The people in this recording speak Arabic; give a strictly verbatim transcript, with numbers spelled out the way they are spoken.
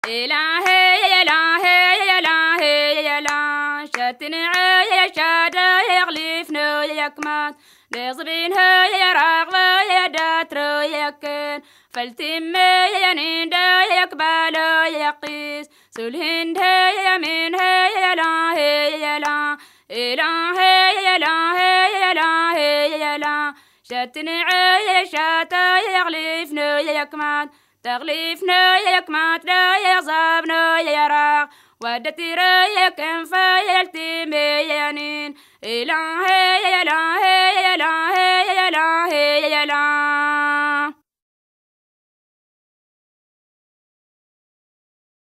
إلهي إلهي إلهي إله شتنعي شادا يغلفنا يكمات لصبين هي راغبة يداتر يكن فالتم ينيندا يقبل يقيس سلهند يمين هي إلهي إله إلهي إلهي إلهي إله شتنعي شادا يغلفنا يكمات تغليفنا يكمات لا يصابنا يراق ودتي ريك فيلتي ميانين إلهي